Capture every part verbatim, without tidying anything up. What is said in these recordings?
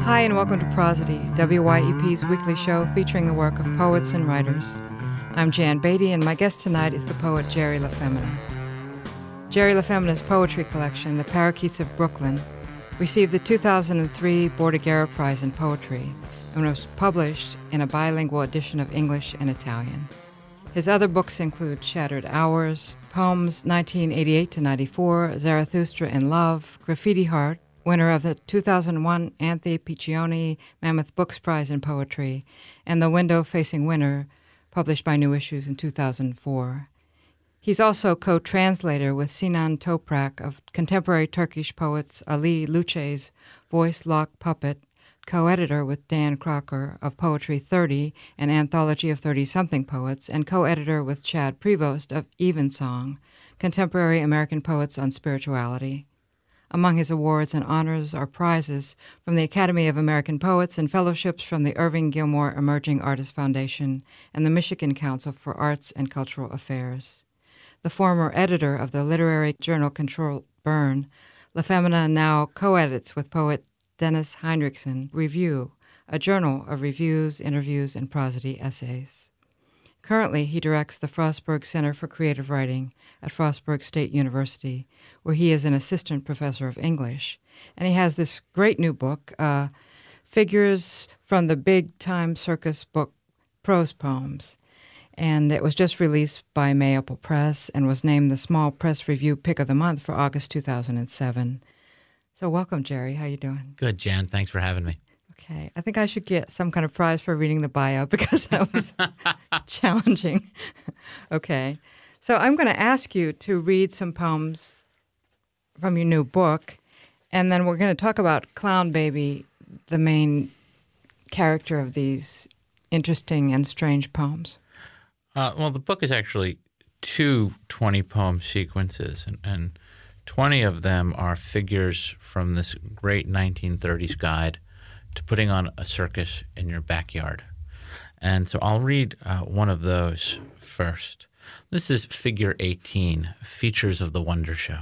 Hi, and welcome to Prosody, W Y E P's weekly show featuring the work of poets and writers. I'm Jan Beatty, and my guest tonight is the poet Jerry LaFemina. Jerry LaFemina's poetry collection, The Parakeets of Brooklyn, received the two thousand three Bordighera Prize in Poetry and was published in a bilingual edition of English and Italian. His other books include Shattered Hours, Poems nineteen eighty-eight to ninety-four, Zarathustra in Love, Graffiti Heart, winner of the two thousand one Anthony Piccioni Mammoth Books Prize in Poetry, and The Window Facing Winter, published by New Issues in two thousand four. He's also co-translator with Sinan Toprak of contemporary Turkish poets Ali Luce's Voice Lock Puppet, co-editor with Dan Crocker of Poetry thirty, an anthology of thirty-something poets, and co-editor with Chad Prevost of Evensong, contemporary American poets on spirituality. Among his awards and honors are prizes from the Academy of American Poets and fellowships from the Irving Gilmore Emerging Artists Foundation and the Michigan Council for Arts and Cultural Affairs. The former editor of the literary journal Control Burn, LaFemina now co-edits with poet Dennis Heinrichsen Review, a journal of reviews, interviews, and prosody essays. Currently, he directs the Frostburg Center for Creative Writing at Frostburg State University, where he is an assistant professor of English. And he has this great new book, uh, Figures from the Big Time Circus book, Prose Poems. And it was just released by Mayapple Press and was named the Small Press Review Pick of the Month for August two thousand seven. So welcome, Jerry. How you doing? Good, Jan. Thanks for having me. Okay. I think I should get some kind of prize for reading the bio because that was challenging. Okay. So I'm going to ask you to read some poems from your new book, and then we're going to talk about Clown Baby, the main character of these interesting and strange poems. Uh, well, the book is actually two twenty-poem sequences, and, and twenty of them are figures from this great nineteen thirties guide to putting on a circus in your backyard. And so I'll read uh, one of those first. This is Figure eighteen, Features of the Wonder Show.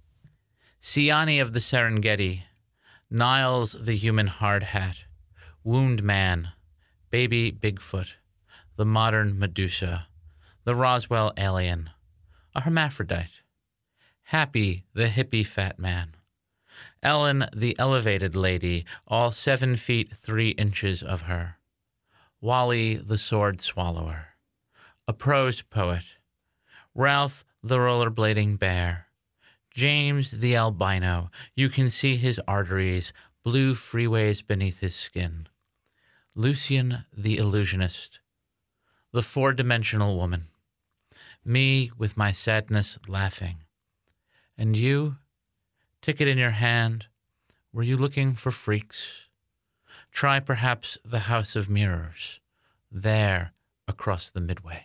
Siani of the Serengeti, Niles the human hard hat, Wound Man, Baby Bigfoot, the modern Medusa, the Roswell alien, a hermaphrodite, Happy the hippie fat man, Ellen the elevated lady, all seven feet three inches of her, Wally the sword swallower, a prose poet, Ralph the rollerblading bear, James the albino, you can see his arteries, blue freeways beneath his skin, Lucian the illusionist, the four-dimensional woman, me with my sadness laughing, and you, ticket in your hand, were you looking for freaks? Try perhaps the House of Mirrors, there across the Midway.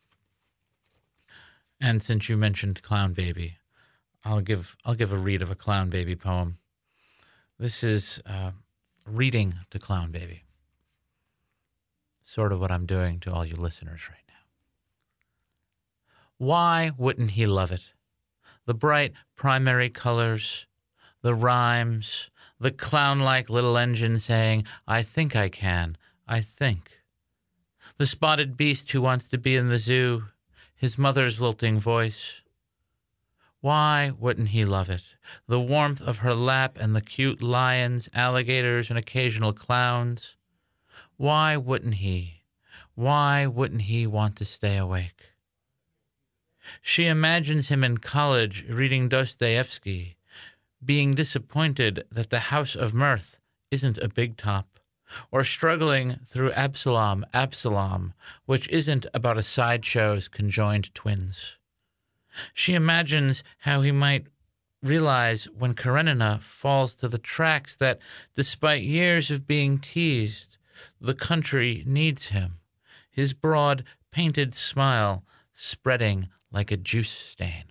And since you mentioned Clown Baby, I'll give I'll give a read of a Clown Baby poem. This is uh, reading to Clown Baby. Sort of what I'm doing to all you listeners right now. Why wouldn't he love it? The bright primary colors, the rhymes, the clown-like little engine saying, I think I can, I think. The spotted beast who wants to be in the zoo, his mother's lilting voice. Why wouldn't he love it? The warmth of her lap and the cute lions, alligators, and occasional clowns. Why wouldn't he? Why wouldn't he want to stay awake? She imagines him in college reading Dostoevsky, being disappointed that the House of Mirth isn't a big top, or struggling through Absalom, Absalom, which isn't about a sideshow's conjoined twins. She imagines how he might realize when Karenina falls to the tracks that, despite years of being teased, the country needs him, his broad, painted smile spreading like a juice stain.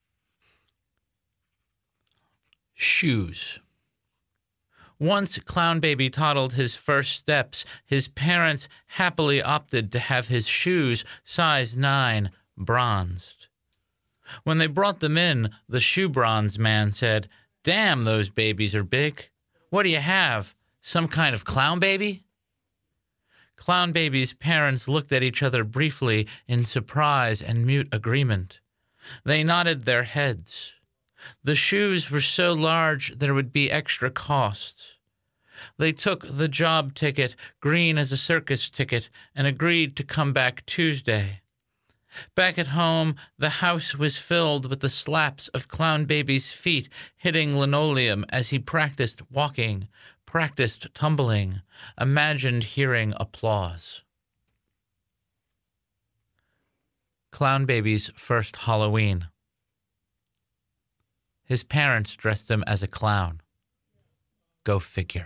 Shoes. Once Clown Baby toddled his first steps, his parents happily opted to have his shoes, size nine, bronzed. When they brought them in, the shoe bronze man said, "Damn, those babies are big. What do you have? Some kind of clown baby? Clown baby's parents looked at each other briefly in surprise and mute agreement. They nodded their heads. The shoes were so large there would be extra costs. They took the job ticket, green as a circus ticket, and agreed to come back Tuesday. Back at home, the house was filled with the slaps of Clown Baby's feet hitting linoleum as he practiced walking, practiced tumbling, imagined hearing applause. Clown Baby's first Halloween. His parents dressed him as a clown. Go figure.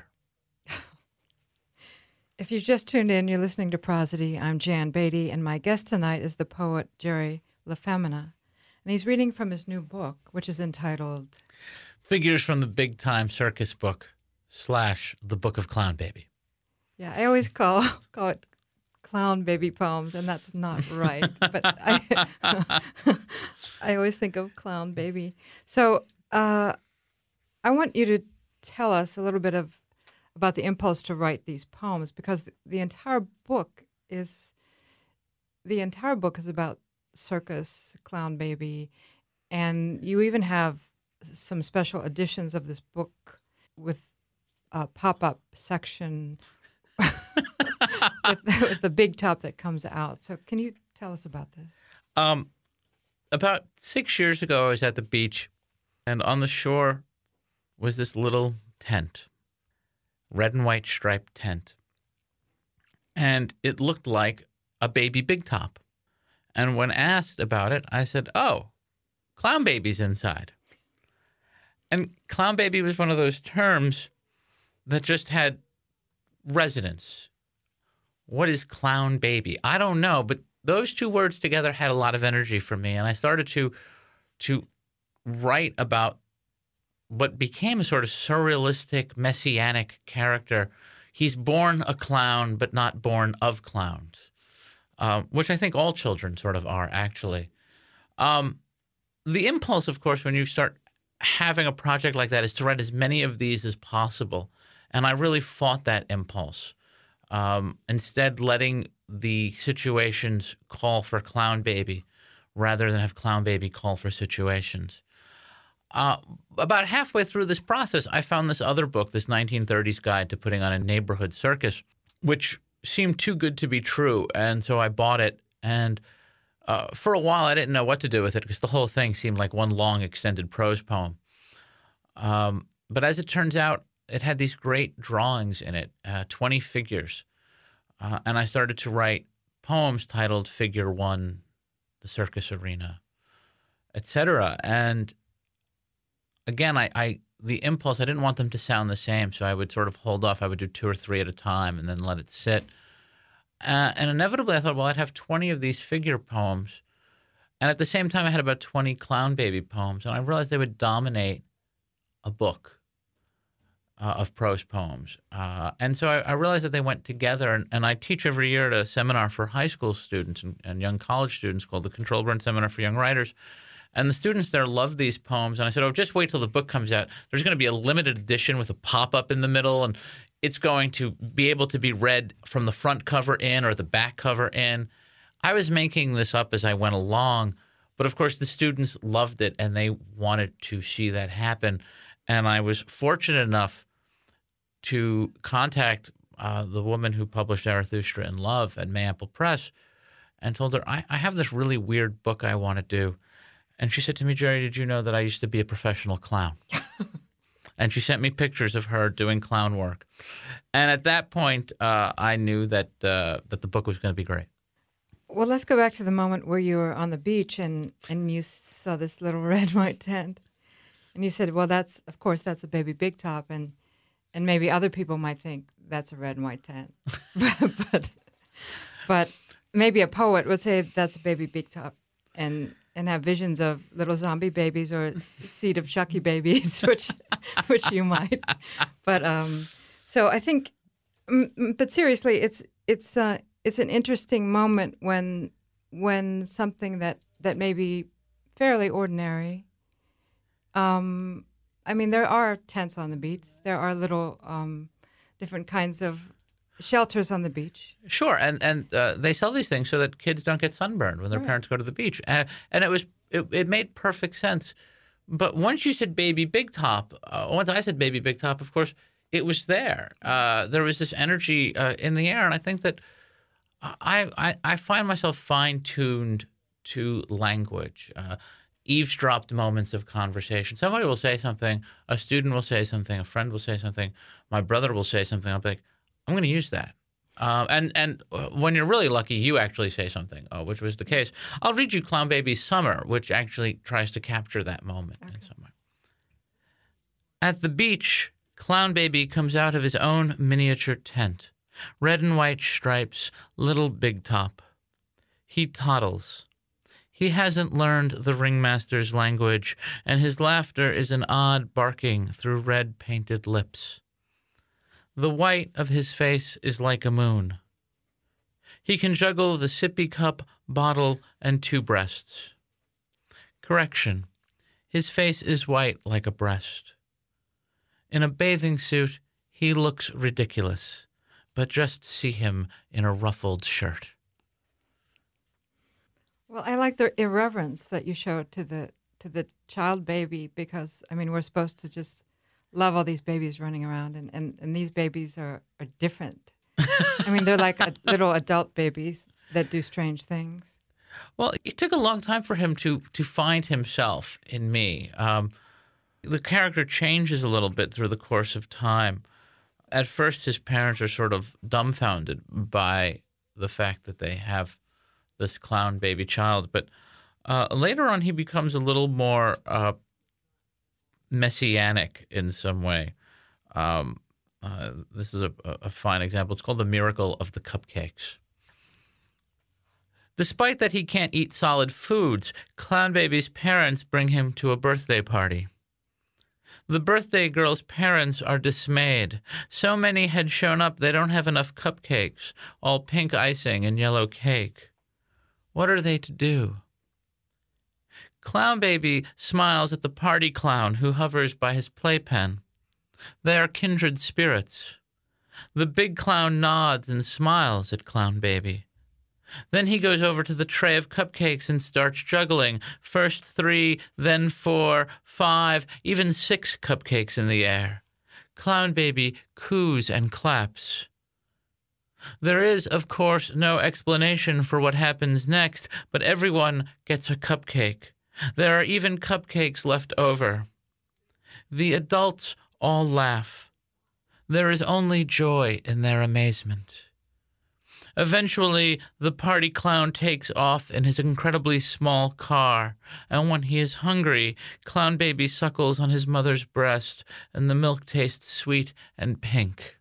If you've just tuned in, you're listening to Prosody. I'm Jan Beatty, and my guest tonight is the poet Jerry LaFemina. And he's reading from his new book, which is entitled Figures from the Big Time Circus Book slash The Book of Clown Baby. Yeah, I always call call it Clown Baby Poems, and that's not right. But I, I always think of Clown Baby. So uh, I want you to tell us a little bit of about the impulse to write these poems, because the, the entire book is the entire book is about circus, Clown Baby, and you even have some special editions of this book with a pop-up section with, with the big top that comes out. So can you tell us about this? Um, about six years ago, I was at the beach, and on the shore was this little tent. Red and white striped tent. And it looked like a baby big top. And when asked about it, I said, oh, Clown Baby's inside. And Clown Baby was one of those terms that just had resonance. What is Clown Baby? I don't know, but those two words together had a lot of energy for me. And I started to, to write about what became a sort of surrealistic, messianic character. He's born a clown, but not born of clowns, um, which I think all children sort of are, actually. Um, the impulse, of course, when you start having a project like that is to write as many of these as possible. And I really fought that impulse. Um, instead, letting the situations call for Clown Baby rather than have Clown Baby call for situations. Uh, about halfway through this process, I found this other book, this nineteen thirties Guide to Putting on a Neighborhood Circus, which seemed too good to be true. And so I bought it. And uh, for a while, I didn't know what to do with it because the whole thing seemed like one long extended prose poem. Um, but as it turns out, it had these great drawings in it, uh, twenty figures. Uh, and I started to write poems titled Figure One, The Circus Arena, et cetera. And Again, I, I the impulse, I didn't want them to sound the same, so I would sort of hold off. I would do two or three at a time and then let it sit. Uh, and inevitably, I thought, well, I'd have twenty of these figure poems. And at the same time, I had about twenty Clown Baby poems, and I realized they would dominate a book uh, of prose poems. Uh, and so I, I realized that they went together, and, and I teach every year at a seminar for high school students and, and young college students called the Control Burn Seminar for Young Writers. And the students there love these poems. And I said, oh, just wait till the book comes out. There's going to be a limited edition with a pop-up in the middle, and it's going to be able to be read from the front cover in or the back cover in. I was making this up as I went along, but of course the students loved it, and they wanted to see that happen. And I was fortunate enough to contact uh, the woman who published Zarathustra in Love at Mayapple Press and told her, I, I have this really weird book I want to do. And she said to me, Jerry, did you know that I used to be a professional clown? And she sent me pictures of her doing clown work. And at that point, uh, I knew that uh, that the book was going to be great. Well, let's go back to the moment where you were on the beach and, and you saw this little red and white tent. And you said, well, that's, of course, that's a baby big top. And, and maybe other people might think that's a red and white tent. but, but maybe a poet would say that's a baby big top. And and have visions of little zombie babies or seed of Chucky babies, which which you might. But um, so I think, but seriously, it's it's uh, it's an interesting moment when when something that, that may be fairly ordinary. Um, I mean, there are tents on the beach. There are little um, different kinds of shelters on the beach. Sure, and and uh, they sell these things so that kids don't get sunburned when their Right. parents go to the beach, and and it was it, it made perfect sense. But once you said Baby Big Top, uh, once I said Baby Big Top, of course, it was there. Uh, there was this energy uh, in the air, and I think that I I, I find myself fine tuned to language. Uh, eavesdropped moments of conversation. Somebody will say something, a student will say something, a friend will say something, my brother will say something. I'll be like, I'm going to use that. Uh, and and when you're really lucky, you actually say something, uh, which was the case. I'll read you Clown Baby's Summer, which actually tries to capture that moment okay. in some way. At the beach, Clown Baby comes out of his own miniature tent. Red and white stripes, little Big Top. He toddles. He hasn't learned the ringmaster's language, and his laughter is an odd barking through red painted lips. The white of his face is like a moon. He can juggle the sippy cup, bottle, and two breasts. Correction. His face is white like a breast. In a bathing suit, he looks ridiculous, but just see him in a ruffled shirt. Well, I like the irreverence that you show to the to the child baby because, I mean, we're supposed to just love all these babies running around, and, and, and these babies are, are different. I mean, they're like a, little adult babies that do strange things. Well, it took a long time for him to to find himself in me. Um, the character changes a little bit through the course of time. At first, his parents are sort of dumbfounded by the fact that they have this clown baby child. But uh, later on, he becomes a little more uh, messianic in some way. Um, uh, this is a, a fine example. It's called The Miracle of the Cupcakes. Despite that he can't eat solid foods, Clown Baby's parents bring him to a birthday party. The birthday girl's parents are dismayed. So many had shown up they don't have enough cupcakes, all pink icing and yellow cake. What are they to do? Clown Baby smiles at the party clown who hovers by his playpen. They are kindred spirits. The big clown nods and smiles at Clown Baby. Then he goes over to the tray of cupcakes and starts juggling. First three, then four, five, even six cupcakes in the air. Clown Baby coos and claps. There is, of course, no explanation for what happens next, but everyone gets a cupcake. There are even cupcakes left over. The adults all laugh. There is only joy in their amazement. Eventually, the party clown takes off in his incredibly small car, and when he is hungry, Clown Baby suckles on his mother's breast, and the milk tastes sweet and pink.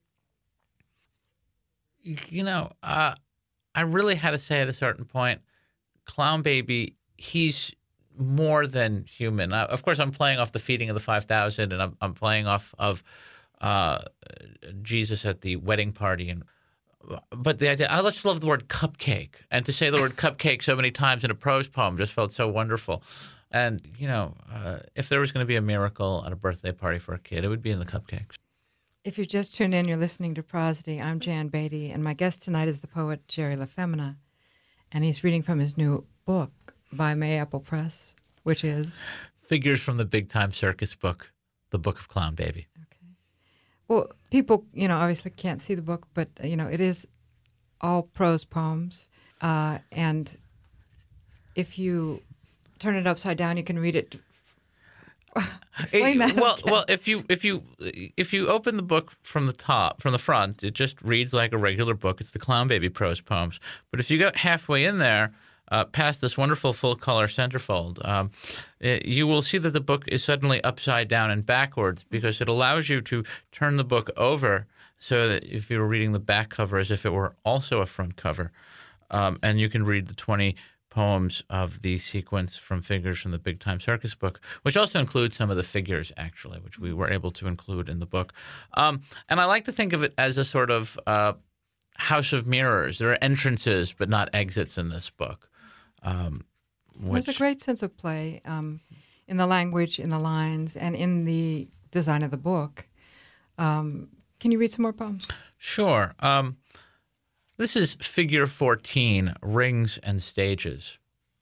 You know, uh, I really had to say at a certain point, Clown Baby, he's more than human. Uh, of course, I'm playing off the feeding of the five thousand, and I'm, I'm playing off of uh, Jesus at the wedding party, and But the idea, I just love the word cupcake. And to say the word cupcake so many times in a prose poem just felt so wonderful. And, you know, uh, if there was going to be a miracle at a birthday party for a kid, it would be in the cupcakes. If you just tuned in, you're listening to Prosody. I'm Jan Beatty, and my guest tonight is the poet Jerry LaFemina. And he's reading from his new book by Mayapple Press, which is? Figures from the Big Time Circus book, The Book of Clown Baby. Well, people, you know, obviously can't see the book, but, you know, it is all prose poems. Uh, and if you turn it upside down, you can read it. Explain that. Well, again. well, if you if you if you open the book from the top, from the front, it just reads like a regular book. It's the Clown Baby prose poems. But if you go halfway in there, Uh, past this wonderful full-color centerfold, um, it, you will see that the book is suddenly upside down and backwards because it allows you to turn the book over so that if you were reading the back cover as if it were also a front cover, um, and you can read the twenty poems of the sequence from Figures from the Big Time Circus book, which also includes some of the figures, actually, which we were able to include in the book. Um, and I like to think of it as a sort of uh, house of mirrors. There are entrances but not exits in this book. Um, which... There's a great sense of play um, in the language, in the lines, and in the design of the book. Um, Can you read some more poems? Sure. Um, this is figure fourteen, Rings and Stages.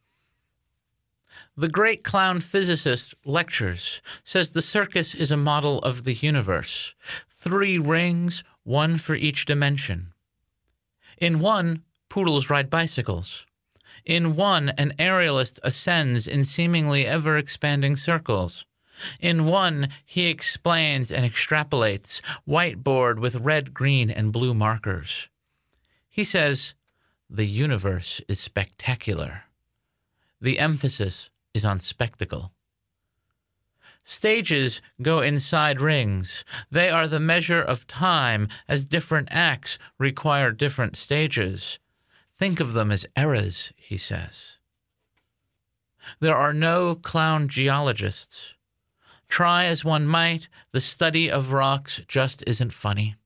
The great clown physicist lectures, says the circus is a model of the universe. Three rings, one for each dimension. In one, poodles ride bicycles. In one, an aerialist ascends in seemingly ever-expanding circles. In one, he explains and extrapolates, whiteboard with red, green, and blue markers. He says, the universe is spectacular. The emphasis is on spectacle. Stages go inside rings. They are the measure of time, as different acts require different stages. Think of them as eras, he says. There are no clown geologists. Try as one might, the study of rocks just isn't funny.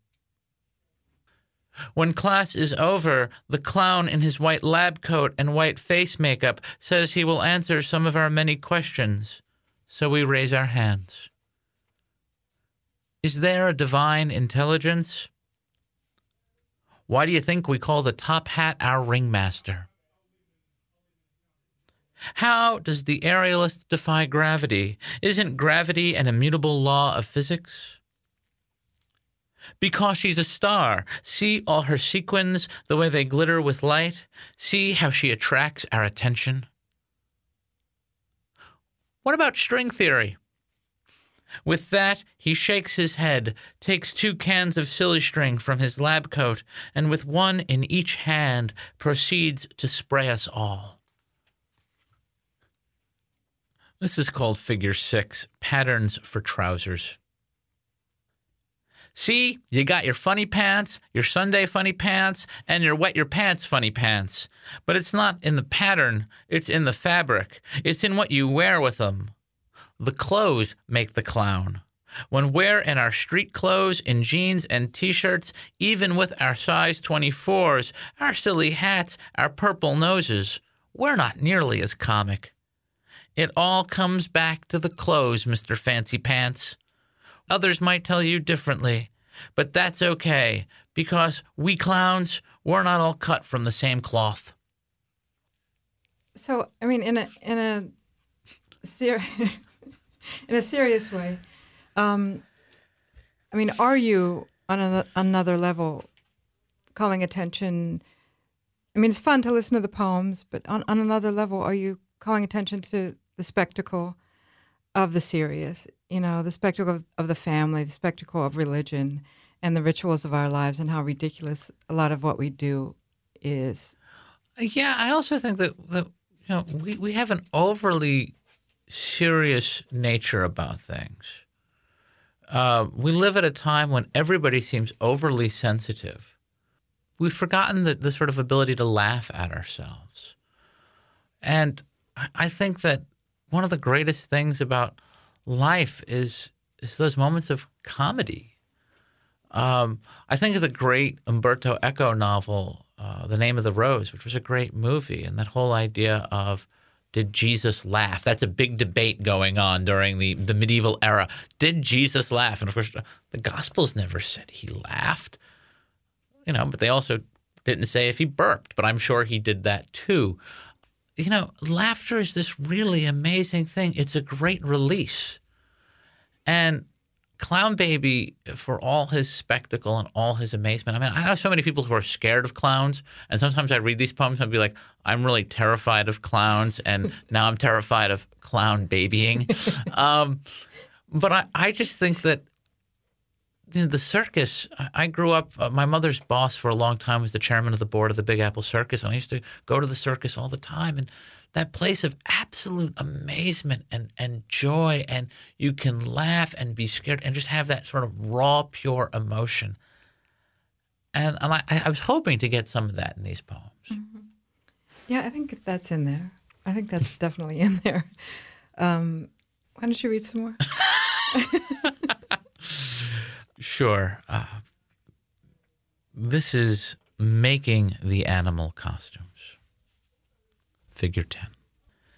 When class is over, the clown in his white lab coat and white face makeup says he will answer some of our many questions, so we raise our hands. Is there a divine intelligence? Why do you think we call the top hat our ringmaster? How does the aerialist defy gravity? Isn't gravity an immutable law of physics? Because she's a star. See all her sequins, the way they glitter with light? See how she attracts our attention? What about string theory? With that, he shakes his head, takes two cans of silly string from his lab coat, and with one in each hand, proceeds to spray us all. This is called Figure Six, Patterns for Trousers. See, you got your funny pants, your Sunday funny pants, and your wet your pants funny pants. But it's not in the pattern, it's in the fabric. It's in what you wear with them. The clothes make the clown. When we're in our street clothes, in jeans and T-shirts, even with our size twenty-fours, our silly hats, our purple noses, we're not nearly as comic. It all comes back to the clothes, Mister Fancy Pants. Others might tell you differently, but that's okay, because we clowns, we're not all cut from the same cloth. So, I mean, in a in a ser- in a serious way, um, I mean, are you on a, another level calling attention? I mean, it's fun to listen to the poems, but on, on another level, are you calling attention to the spectacle of the serious? You know, the spectacle of, of the family, the spectacle of religion, and the rituals of our lives, and how ridiculous a lot of what we do is. Yeah, I also think that, that you know, we, we have an overly serious nature about things. Uh, we live at a time when everybody seems overly sensitive. We've forgotten the, the sort of ability to laugh at ourselves. And I, I think that one of the greatest things about life is is those moments of comedy. Um, I think of the great Umberto Eco novel, uh, The Name of the Rose, which was a great movie, and that whole idea of, did Jesus laugh? That's a big debate going on during the, the medieval era. Did Jesus laugh? And of course, the Gospels never said he laughed, you know, but they also didn't say if he burped, but I'm sure he did that too. You know, laughter is this really amazing thing. It's a great release. And Clown Baby, for all his spectacle and all his amazement, I mean, I know so many people who are scared of clowns, and sometimes I read these poems and I'd be like, I'm really terrified of clowns, and now I'm terrified of clown babying. um, but I, I just think that you know, the circus, I grew up, uh, my mother's boss for a long time was the chairman of the board of the Big Apple Circus, and I used to go to the circus all the time, and that place of absolute amazement and, and joy, and you can laugh and be scared and just have that sort of raw, pure emotion. And, and I, I was hoping to get some of that in these poems. Mm-hmm. Yeah, I think that's in there. I think that's definitely in there. Um, why don't you read some more? Sure. Uh, this is Making the Animal Costumes. Figure ten.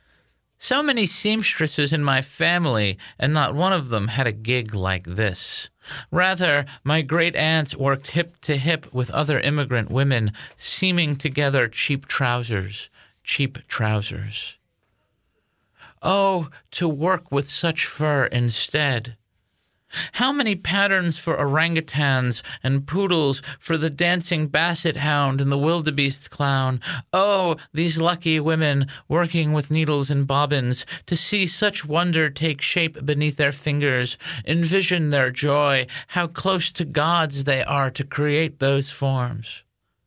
So many seamstresses in my family, and not one of them had a gig like this. Rather, my great-aunts worked hip to hip with other immigrant women, seaming together cheap trousers, cheap trousers. Oh, to work with such fur instead. How many patterns for orangutans and poodles for the dancing basset hound and the wildebeest clown. Oh, these lucky women working with needles and bobbins to see such wonder take shape beneath their fingers. Envision their joy, how close to gods they are to create those forms.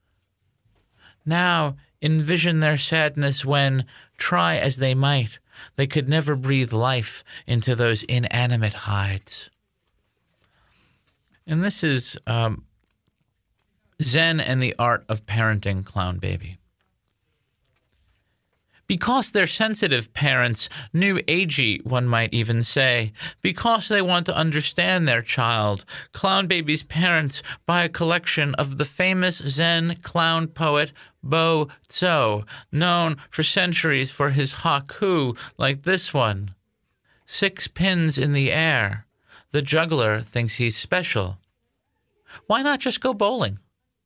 Now envision their sadness when, try as they might, they could never breathe life into those inanimate hides. And this is um, Zen and the Art of Parenting Clown Baby. Because they're sensitive parents, new agey, one might even say, because they want to understand their child, Clown Baby's parents buy a collection of the famous Zen clown poet Bo Tso, known for centuries for his haiku like this one. Six pins in the air. The juggler thinks he's special. Why not just go bowling?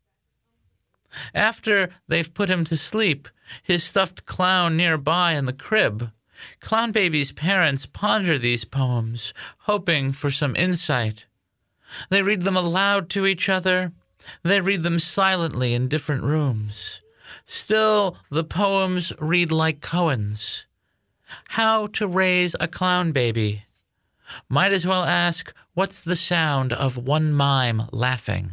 After they've put him to sleep, his stuffed clown nearby in the crib, Clown Baby's parents ponder these poems, hoping for some insight. They read them aloud to each other. They read them silently in different rooms. Still, the poems read like koans. How to raise a clown baby. Might as well ask, what's the sound of one mime laughing?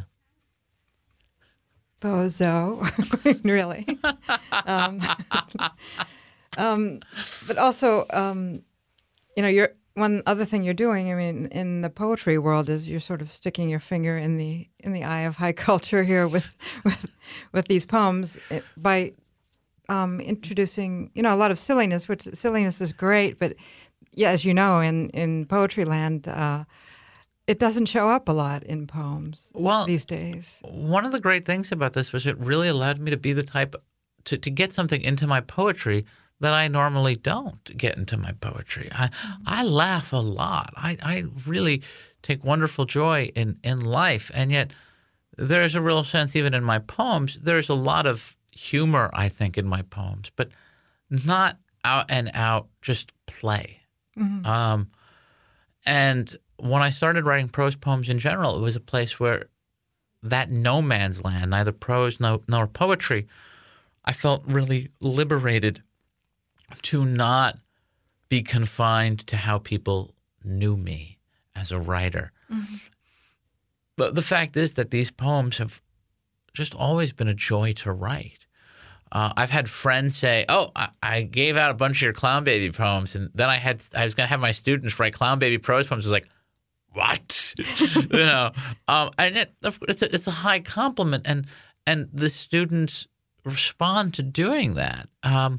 Bozo, really. um, um, but also, um, you know, you're, one other thing you're doing, I mean, in the poetry world is you're sort of sticking your finger in the in the eye of high culture here with with, with these poems by um, introducing, you know, a lot of silliness, which silliness is great, but yeah, as you know, in, in poetry land, uh, it doesn't show up a lot in poems well, these days. One of the great things about this was it really allowed me to be the type to, to get something into my poetry that I normally don't get into my poetry. I mm-hmm. I laugh a lot. I, I really take wonderful joy in, in life, and yet there's a real sense even in my poems, there's a lot of humor, I think, in my poems, but not out and out just play. Mm-hmm. Um, and when I started writing prose poems in general, it was a place where that no man's land, neither prose nor, nor poetry, I felt really liberated to not be confined to how people knew me as a writer. Mm-hmm. But the fact is that these poems have just always been a joy to write. Uh, I've had friends say, "Oh, I, I gave out a bunch of your Clown Baby poems, and then I had I was going to have my students write Clown Baby prose poems." I was like, "What?" you know, um, and it, it's a, it's a high compliment, and and the students respond to doing that. Um,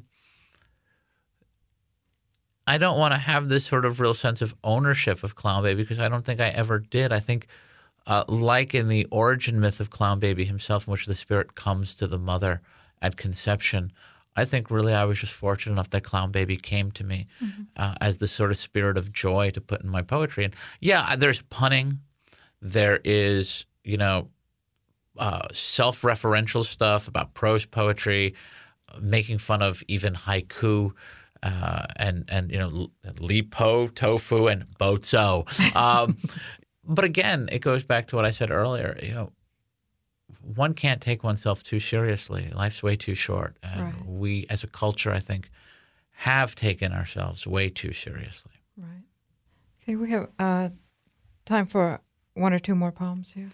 I don't want to have this sort of real sense of ownership of Clown Baby because I don't think I ever did. I think, uh, like in the origin myth of Clown Baby himself, in which the spirit comes to the mother at conception, I think really I was just fortunate enough that Clown Baby came to me mm-hmm. uh, as the sort of spirit of joy to put in my poetry. And yeah, there's punning. There is, you know, uh, self-referential stuff about prose poetry, making fun of even haiku, uh, and, and you know, lipo, tofu, and bozo. Um, but again, it goes back to what I said earlier, you know, one can't take oneself too seriously. Life's way too short. And right. we, as a culture, I think, have taken ourselves way too seriously. Right. Okay, we have uh, time for one or two more poems here.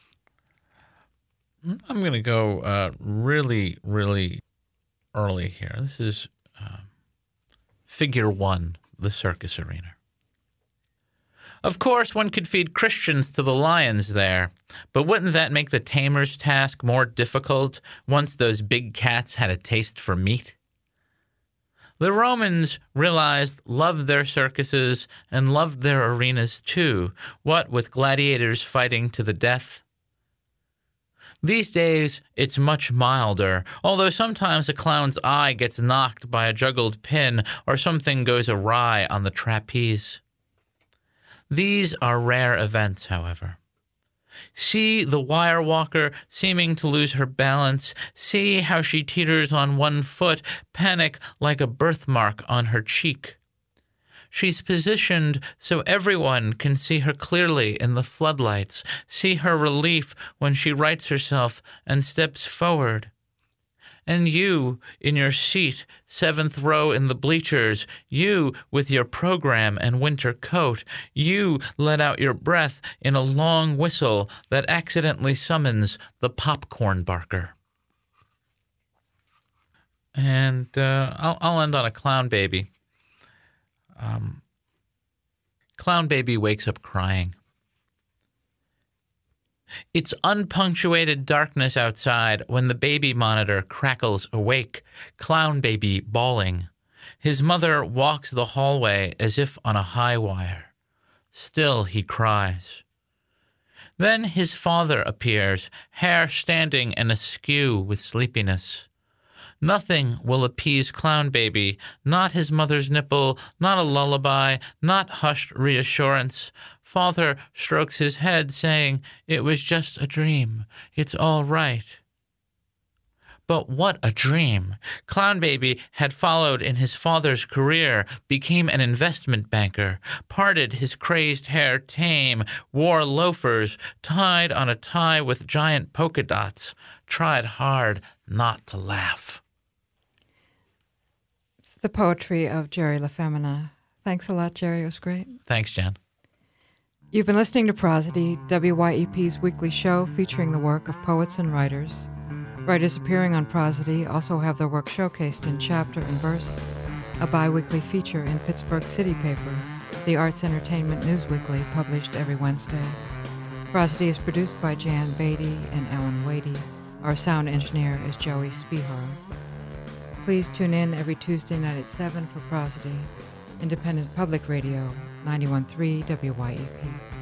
I'm going to go uh, really, really early here. This is uh, Figure One, The Circus Arena. Of course, one could feed Christians to the lions there, but wouldn't that make the tamer's task more difficult once those big cats had a taste for meat? The Romans realized, loved their circuses, and loved their arenas too, what with gladiators fighting to the death. These days, it's much milder, although sometimes a clown's eye gets knocked by a juggled pin or something goes awry on the trapeze. These are rare events, however. See the wire walker seeming to lose her balance. See how she teeters on one foot, panic like a birthmark on her cheek. She's positioned so everyone can see her clearly in the floodlights, see her relief when she rights herself and steps forward. And you, in your seat, seventh row in the bleachers, you with your program and winter coat, you let out your breath in a long whistle that accidentally summons the popcorn barker. And uh, I'll, I'll end on a clown baby. Um, clown baby wakes up crying. It's unpunctuated darkness outside when the baby monitor crackles awake, clown baby bawling. His mother walks the hallway as if on a high wire. Still he cries. Then his father appears, hair standing and askew with sleepiness. Nothing will appease clown baby, not his mother's nipple, not a lullaby, not hushed reassurance. Father strokes his head, saying, "It was just a dream. It's all right." But what a dream! Clown baby had followed in his father's career, became an investment banker, parted his crazed hair tame, wore loafers, tied on a tie with giant polka dots, tried hard not to laugh. It's the poetry of Jerry LaFemina. Thanks a lot, Jerry. It was great. Thanks, Jen. You've been listening to Prosody, W Y E P's weekly show featuring the work of poets and writers. Writers appearing on Prosody also have their work showcased in Chapter and Verse, a bi-weekly feature in Pittsburgh City Paper, the Arts Entertainment News Weekly, published every Wednesday. Prosody is produced by Jan Beatty and Ellen Wadey. Our sound engineer is Joey Spihar. Please tune in every Tuesday night at seven for Prosody, independent public radio, ninety-one point three W Y E P.